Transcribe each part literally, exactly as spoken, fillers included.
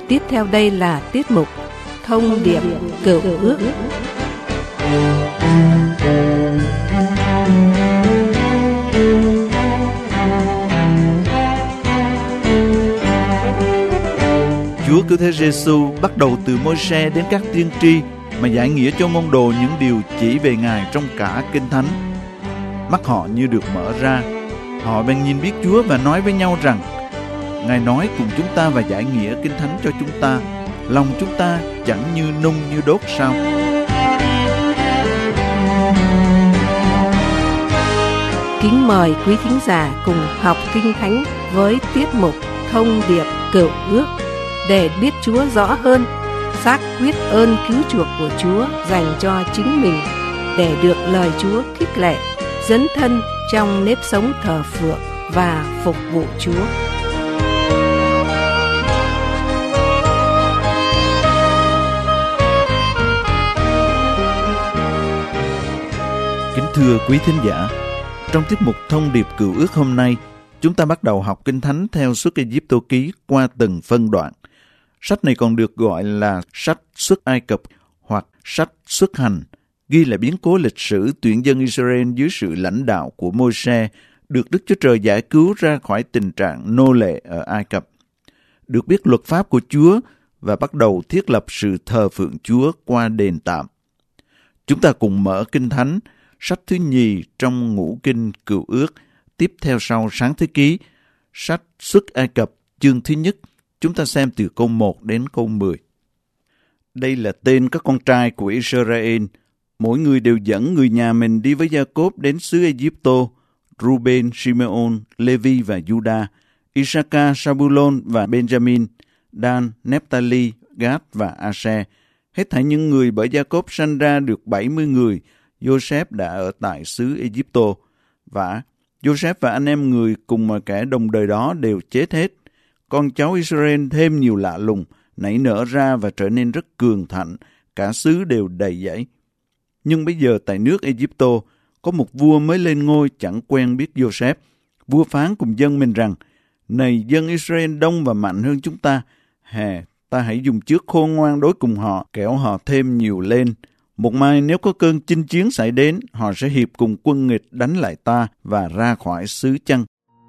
Tiếp theo đây là tiết mục Thông điệp Cựu Ước. Chúa Cứu Thế Giêsu bắt đầu từ Môi-se đến các tiên tri mà giải nghĩa cho môn đồ những điều chỉ về Ngài trong cả Kinh Thánh. Mắt họ như được mở ra, họ bèn nhìn biết Chúa và nói với nhau rằng: Ngài nói cùng chúng ta và giải nghĩa Kinh Thánh cho chúng ta, lòng chúng ta chẳng như nung như đốt sao? Kính mời quý thính giả cùng học Kinh Thánh với tiết mục Thông điệp Cựu Ước để biết Chúa rõ hơn, xác quyết ơn cứu chuộc của Chúa dành cho chính mình, để được lời Chúa khích lệ, dấn thân trong nếp sống thờ phượng và phục vụ Chúa. Kính thưa quý thính giả, trong tiết mục Thông điệp Cựu Ước hôm nay, chúng ta bắt đầu học Kinh Thánh theo Xuất Ai-cập ký qua từng phân đoạn. Sách này còn được gọi là sách Xuất Ai Cập hoặc sách Xuất Hành, ghi lại biến cố lịch sử tuyển dân Israel dưới sự lãnh đạo của Môi-se được Đức Chúa Trời giải cứu ra khỏi tình trạng nô lệ ở Ai Cập, được biết luật pháp của Chúa và bắt đầu thiết lập sự thờ phượng Chúa qua đền tạm. Chúng ta cùng mở Kinh Thánh, sách thứ nhì trong ngũ kinh Cựu Ước, tiếp theo sau Sáng Thế Ký, sách Xuất Ai Cập chương thứ nhất. Chúng ta xem từ câu một đến câu mười. Đây là tên các con trai của Israel. Mỗi người đều dẫn người nhà mình đi với Gia-cốp đến xứ Ai-cập: Ruben, Simeon, Levi và Juda, Isaac, Sabulon và Benjamin, Dan, Nephtali, Gad và Aser. Hết thảy những người bởi Gia-cốp sanh ra được bảy mươi người. Joseph đã ở tại xứ Ai-cập. Và Joseph và anh em người cùng mọi kẻ đồng đời đó đều chết hết. Con cháu Israel thêm nhiều lạ lùng, nảy nở ra và trở nên rất cường thạnh, cả xứ đều đầy dẫy. Nhưng bây giờ tại nước Ai-cập có một vua mới lên ngôi chẳng quen biết Joseph. Vua phán cùng dân mình rằng: Này dân Israel đông và mạnh hơn chúng ta, hè ta hãy dùng trước khôn ngoan đối cùng họ, kẻo họ thêm nhiều lên. Một mai nếu có cơn chinh chiến xảy đến, họ sẽ hiệp cùng quân nghịch đánh lại ta và ra khỏi xứ chăng.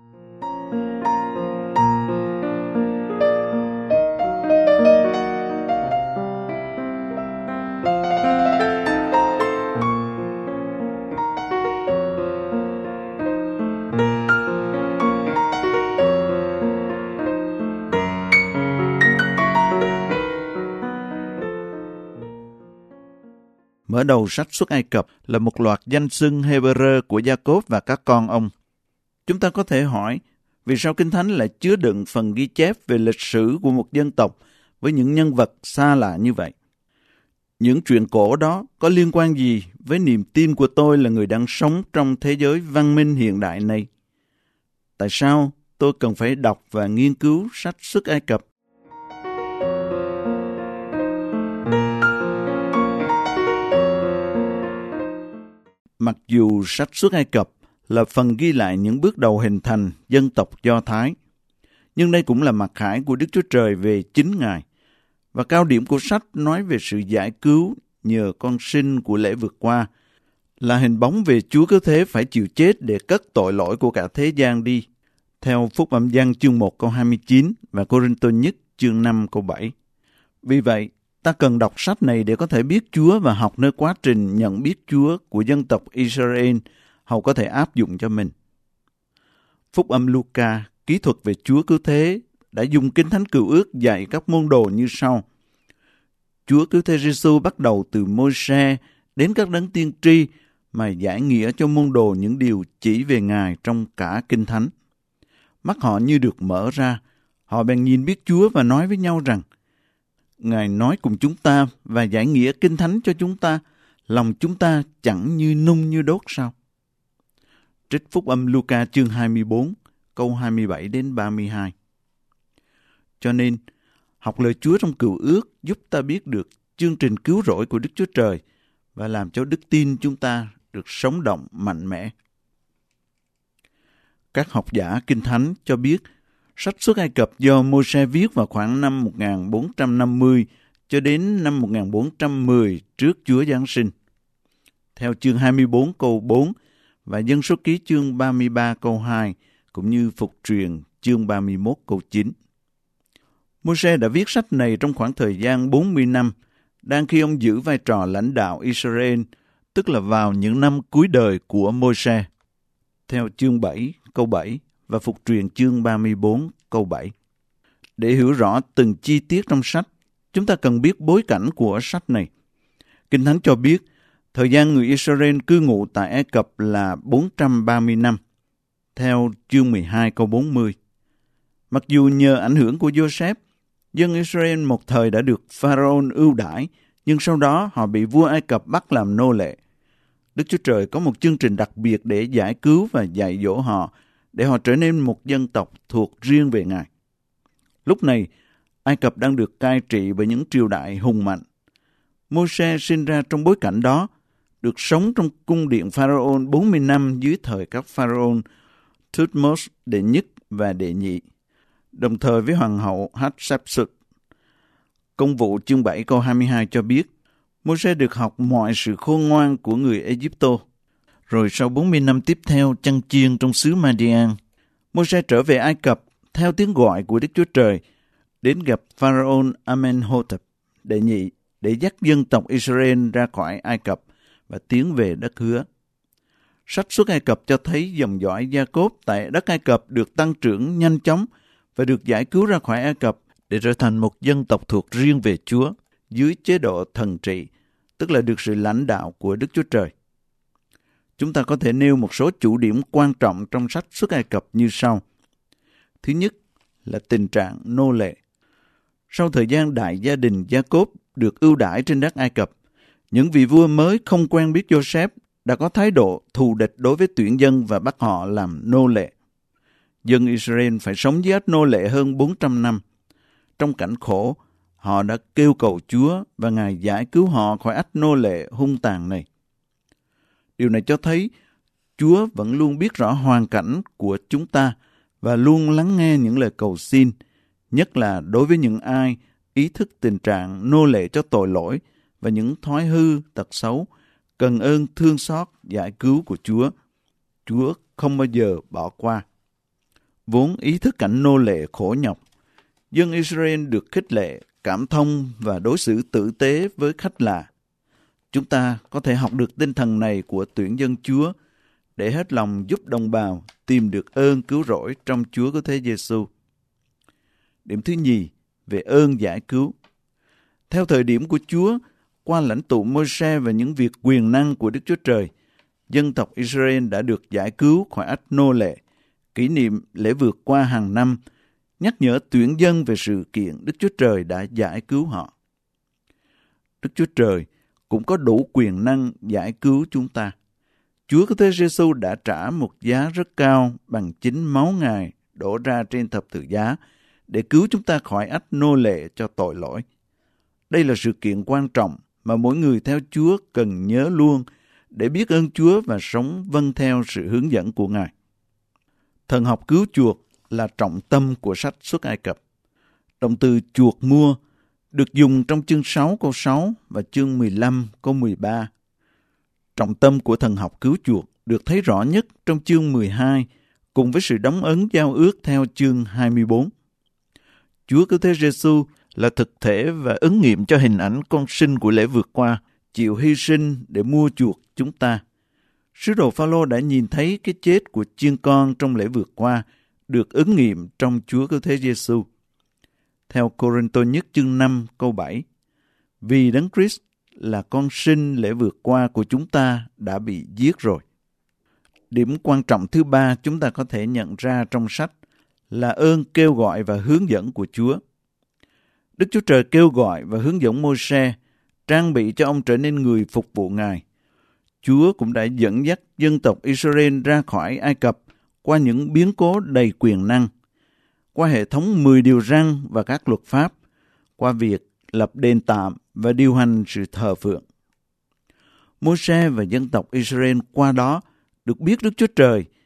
Mở đầu sách Xuất Ai Cập là một loạt danh xưng Hebrew của Gia-cốp và các con ông. Chúng ta có thể hỏi, vì sao Kinh Thánh lại chứa đựng phần ghi chép về lịch sử của một dân tộc với những nhân vật xa lạ như vậy? Những chuyện cổ đó có liên quan gì với niềm tin của tôi là người đang sống trong thế giới văn minh hiện đại này? Tại sao tôi cần phải đọc và nghiên cứu sách Xuất Ai Cập? Mặc dù sách Xuất Ai Cập là phần ghi lại những bước đầu hình thành dân tộc Do Thái, nhưng đây cũng là mặt khải của Đức Chúa Trời về chính Ngài. Và cao điểm của sách nói về sự giải cứu nhờ con sinh của lễ vượt qua, là hình bóng về Chúa Cứu Thế phải chịu chết để cất tội lỗi của cả thế gian đi, theo Phúc Âm Giăng chương một câu hai mươi chín và Cô-rinh-tô nhất chương năm câu bảy. Vì vậy, ta cần đọc sách này để có thể biết Chúa và học nơi quá trình nhận biết Chúa của dân tộc Israel, hầu có thể áp dụng cho mình. Phúc Âm Luca, kỹ thuật về Chúa Cứu Thế, đã dùng Kinh Thánh Cựu Ước dạy các môn đồ như sau. Chúa Cứu Thế Giêsu bắt đầu từ Môi-se đến các đấng tiên tri mà giải nghĩa cho môn đồ những điều chỉ về Ngài trong cả Kinh Thánh. Mắt họ như được mở ra, họ bèn nhìn biết Chúa và nói với nhau rằng: Ngài nói cùng chúng ta và giải nghĩa Kinh Thánh cho chúng ta, lòng chúng ta chẳng như nung như đốt sao? Trích Phúc Âm Luca chương hai mươi bốn, câu hai mươi bảy đến ba mươi hai. Cho nên, học lời Chúa trong Cựu Ước giúp ta biết được chương trình cứu rỗi của Đức Chúa Trời và làm cho đức tin chúng ta được sống động mạnh mẽ. Các học giả Kinh Thánh cho biết Sách Xuất Ai Cập do Môi-se viết vào khoảng năm một nghìn bốn trăm năm mươi cho đến năm một nghìn bốn trăm mười trước Chúa Giáng sinh. Theo chương hai mươi bốn câu bốn và Dân Số Ký chương ba mươi ba câu hai, cũng như Phục Truyền chương ba mươi mốt câu chín. Môi-se đã viết sách này trong khoảng thời gian bốn mươi năm, đang khi ông giữ vai trò lãnh đạo Israel, tức là vào những năm cuối đời của Môi-se. Theo chương bảy câu bảy và Phục Truyền chương ba mươi bốn câu bảy. Để hiểu rõ từng chi tiết trong sách, chúng ta cần biết bối cảnh của sách này. Kinh Thánh cho biết, thời gian người Israel cư ngụ tại Ai Cập là bốn trăm ba mươi năm, theo chương mười hai câu bốn mươi. Mặc dù nhờ ảnh hưởng của Joseph, dân Israel một thời đã được Pharaoh ưu đãi, nhưng sau đó họ bị vua Ai Cập bắt làm nô lệ. Đức Chúa Trời có một chương trình đặc biệt để giải cứu và dạy dỗ họ, để họ trở nên một dân tộc thuộc riêng về Ngài. Lúc này, Ai Cập đang được cai trị bởi những triều đại hùng mạnh. Môi-se sinh ra trong bối cảnh đó, được sống trong cung điện Pharaoh bốn mươi năm dưới thời các Pharaoh Thutmose đệ nhất và đệ nhị, đồng thời với hoàng hậu Hatshepsut. Công vụ chương bảy câu hai mươi hai cho biết, Môi-se được học mọi sự khôn ngoan của người Ai-Cập. Rồi sau bốn mươi năm tiếp theo chăn chiên trong xứ Madian, Môi-se trở về Ai Cập theo tiếng gọi của Đức Chúa Trời, đến gặp Pharaoh Amenhotep đệ nhị để dắt dân tộc Israel ra khỏi Ai Cập và tiến về đất hứa. Sách Xuất Ai Cập cho thấy dòng dõi Gia-cốp tại đất Ai Cập được tăng trưởng nhanh chóng và được giải cứu ra khỏi Ai Cập để trở thành một dân tộc thuộc riêng về Chúa dưới chế độ thần trị, tức là được sự lãnh đạo của Đức Chúa Trời. Chúng ta có thể nêu một số chủ điểm quan trọng trong sách Xuất Ai Cập như sau. Thứ nhất là tình trạng nô lệ. Sau thời gian đại gia đình Gia-cốp được ưu đãi trên đất Ai Cập, những vị vua mới không quen biết Joseph đã có thái độ thù địch đối với tuyển dân và bắt họ làm nô lệ. Dân Israel phải sống dưới ách nô lệ hơn bốn trăm năm. Trong cảnh khổ, họ đã kêu cầu Chúa và Ngài giải cứu họ khỏi ách nô lệ hung tàn này. Điều này cho thấy Chúa vẫn luôn biết rõ hoàn cảnh của chúng ta và luôn lắng nghe những lời cầu xin, nhất là đối với những ai ý thức tình trạng nô lệ cho tội lỗi và những thói hư, tật xấu, cần ơn thương xót, giải cứu của Chúa. Chúa không bao giờ bỏ qua. Vốn ý thức cảnh nô lệ khổ nhọc, dân Israel được khích lệ, cảm thông và đối xử tử tế với khách lạ. Chúng ta có thể học được tinh thần này của tuyển dân Chúa để hết lòng giúp đồng bào tìm được ơn cứu rỗi trong Chúa Cứu Thế Giêsu. Điểm thứ nhì, về ơn giải cứu. Theo thời điểm của Chúa, qua lãnh tụ Môi-se và những việc quyền năng của Đức Chúa Trời, dân tộc Israel đã được giải cứu khỏi ách nô lệ, kỷ niệm lễ vượt qua hàng năm, nhắc nhở tuyển dân về sự kiện Đức Chúa Trời đã giải cứu họ. Đức Chúa Trời cũng có đủ quyền năng giải cứu chúng ta. Chúa Cứu Thế Giêsu đã trả một giá rất cao bằng chính máu Ngài đổ ra trên thập tự giá để cứu chúng ta khỏi ách nô lệ cho tội lỗi. Đây là sự kiện quan trọng mà mỗi người theo Chúa cần nhớ luôn để biết ơn Chúa và sống vâng theo sự hướng dẫn của Ngài. Thần học cứu chuộc là trọng tâm của sách Xuất Ai Cập. Động từ chuộc mua được dùng trong chương sáu câu sáu và chương mười lăm câu mười ba. Trọng tâm của thần học cứu chuộc được thấy rõ nhất trong chương mười hai cùng với sự đóng ấn giao ước theo chương hai mươi bốn. Chúa Cứu Thế Giêsu là thực thể và ứng nghiệm cho hình ảnh con sinh của lễ vượt qua, chịu hy sinh để mua chuộc chúng ta. Sứ đồ Phao-lô đã nhìn thấy cái chết của chiên con trong lễ vượt qua được ứng nghiệm trong Chúa Cứu Thế Giêsu. Theo Cô-rinh-tô nhất chương năm câu bảy, vì Đấng Christ là con sinh lễ vượt qua của chúng ta đã bị giết rồi. Điểm quan trọng thứ ba chúng ta có thể nhận ra trong sách là ơn kêu gọi và hướng dẫn của Chúa. Đức Chúa Trời kêu gọi và hướng dẫn Môi-se, trang bị cho ông trở nên người phục vụ Ngài. Chúa cũng đã dẫn dắt dân tộc Israel ra khỏi Ai Cập qua những biến cố đầy quyền năng, qua hệ thống mười điều răn và các luật pháp, qua việc lập đền tạm và điều hành sự thờ phượng. Môi-se và dân tộc Israel qua đó được biết Đức Chúa Trời,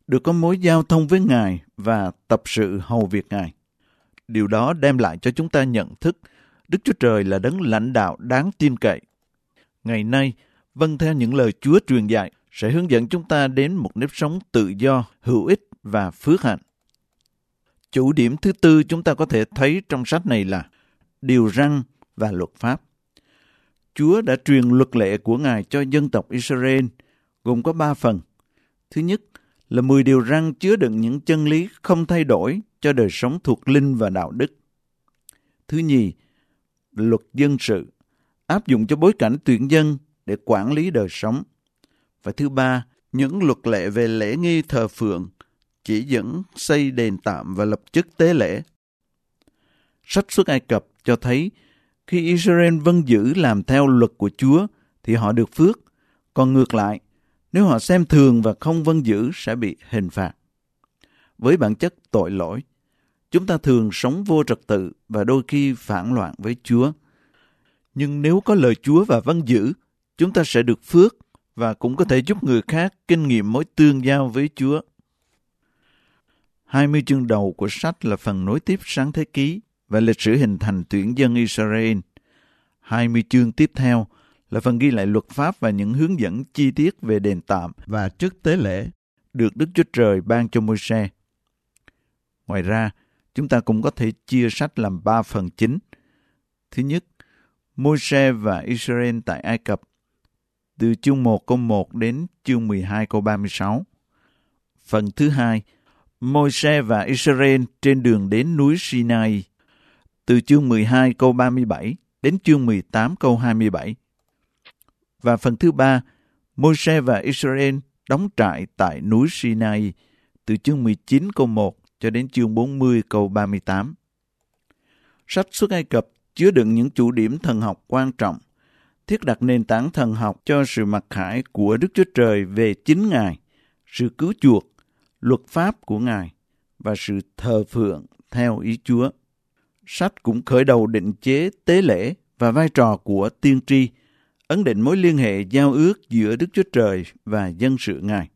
được có mối giao thông với Ngài và tập sự hầu việc Ngài. Điều đó đem lại cho chúng ta nhận thức Đức Chúa Trời là đấng lãnh đạo đáng tin cậy. Ngày nay, vâng theo những lời Chúa truyền dạy sẽ hướng dẫn chúng ta đến một nếp sống tự do, hữu ích và phước hạnh. Chủ điểm thứ tư chúng ta có thể thấy trong sách này là điều răn và luật pháp. Chúa đã truyền luật lệ của Ngài cho dân tộc Israel, gồm có ba phần. Thứ nhất là mười điều răn chứa đựng những chân lý không thay đổi cho đời sống thuộc linh và đạo đức. Thứ nhì, luật dân sự, áp dụng cho bối cảnh tuyển dân để quản lý đời sống. Và thứ ba, những luật lệ về lễ nghi thờ phượng, chỉ dẫn xây đền tạm và lập chức tế lễ. Sách Xuất Ai Cập cho thấy khi Israel vâng giữ làm theo luật của Chúa thì họ được phước, còn ngược lại, nếu họ xem thường và không vâng giữ sẽ bị hình phạt. Với bản chất tội lỗi, chúng ta thường sống vô trật tự và đôi khi phản loạn với Chúa. Nhưng nếu có lời Chúa và vâng giữ, chúng ta sẽ được phước và cũng có thể giúp người khác kinh nghiệm mối tương giao với Chúa. hai mươi chương đầu của sách là phần nối tiếp Sáng Thế Ký và lịch sử hình thành tuyển dân Israel. hai mươi chương tiếp theo là phần ghi lại luật pháp và những hướng dẫn chi tiết về đền tạm và chức tế lễ được Đức Chúa Trời ban cho Môi-se. Ngoài ra, chúng ta cũng có thể chia sách làm ba phần chính. Thứ nhất, Môi-se và Israel tại Ai Cập, từ chương một câu một đến chương mười hai câu ba mươi sáu. Phần thứ hai, Môi-se và Israel trên đường đến núi Sinai, từ chương mười hai câu ba mươi bảy đến chương mười tám câu hai mươi bảy. Và phần thứ ba, Môi-se và Israel đóng trại tại núi Sinai, từ chương mười chín câu một cho đến chương bốn mươi câu ba mươi tám. Sách Xuất Ai Cập chứa đựng những chủ điểm thần học quan trọng, thiết đặt nền tảng thần học cho sự mặc khải của Đức Chúa Trời về chính Ngài, sự cứu chuộc, luật pháp của Ngài và sự thờ phượng theo ý Chúa. Sách cũng khởi đầu định chế tế lễ và vai trò của tiên tri, ấn định mối liên hệ giao ước giữa Đức Chúa Trời và dân sự Ngài.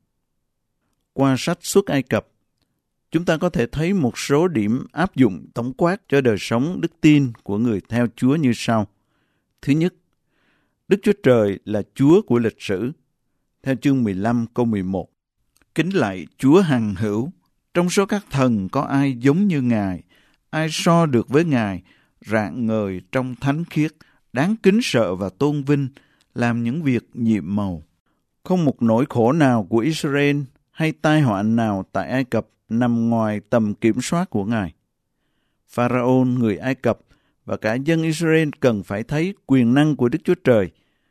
Qua sách Xuất Ai Cập, chúng ta có thể thấy một số điểm áp dụng tổng quát cho đời sống đức tin của người theo Chúa như sau. Thứ nhất, Đức Chúa Trời là Chúa của lịch sử. Theo chương mười lăm câu mười một, kính lạy Chúa hằng hữu, trong số các thần có ai giống như Ngài, ai so được với Ngài, rạng ngời trong thánh khiết, đáng kính sợ và tôn vinh, làm những việc nhiệm màu. Không một nỗi khổ nào của Israel hay tai họa nào tại Ai Cập nằm ngoài tầm kiểm soát của Ngài. Pharaoh, người Ai Cập và cả dân Israel cần phải thấy quyền năng của Đức Chúa Trời.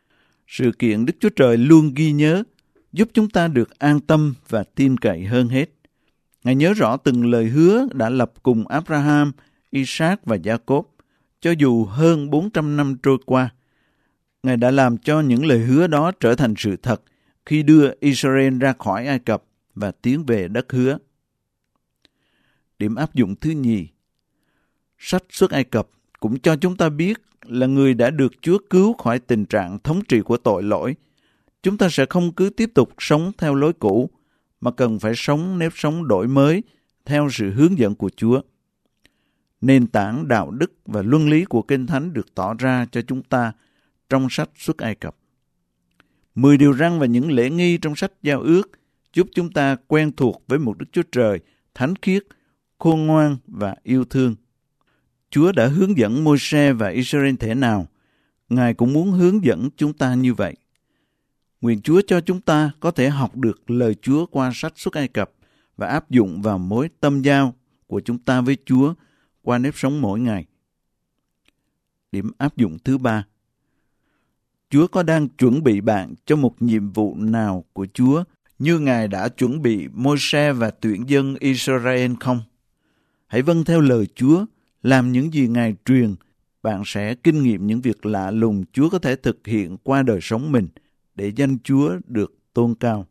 Sự kiện Đức Chúa Trời luôn ghi nhớ, giúp chúng ta được an tâm và tin cậy hơn hết. Ngài nhớ rõ từng lời hứa đã lập cùng Abraham, Isaac và Jacob, cho dù hơn bốn trăm năm trôi qua. Ngài đã làm cho những lời hứa đó trở thành sự thật khi đưa Israel ra khỏi Ai Cập và tiến về đất hứa. Điểm áp dụng thứ nhì, sách Xuất Ai Cập cũng cho chúng ta biết là người đã được Chúa cứu khỏi tình trạng thống trị của tội lỗi. Chúng ta sẽ không cứ tiếp tục sống theo lối cũ, mà cần phải sống nếp sống đổi mới theo sự hướng dẫn của Chúa. Nền tảng đạo đức và luân lý của Kinh Thánh được tỏ ra cho chúng ta trong sách Xuất Ai Cập. Mười điều răn và những lễ nghi trong sách Giao ước giúp chúng ta quen thuộc với một Đức Chúa Trời thánh khiết, khôn ngoan và yêu thương. Chúa đã hướng dẫn Môi-se và Israel thế nào, Ngài cũng muốn hướng dẫn chúng ta như vậy. Nguyện Chúa cho chúng ta có thể học được lời Chúa qua sách Xuất Ai Cập và áp dụng vào mối tâm giao của chúng ta với Chúa qua nếp sống mỗi ngày. Điểm áp dụng thứ ba, Chúa có đang chuẩn bị bạn cho một nhiệm vụ nào của Chúa như Ngài đã chuẩn bị Môi-se và tuyển dân Israel không? Hãy vâng theo lời Chúa, làm những gì Ngài truyền, bạn sẽ kinh nghiệm những việc lạ lùng Chúa có thể thực hiện qua đời sống mình để danh Chúa được tôn cao.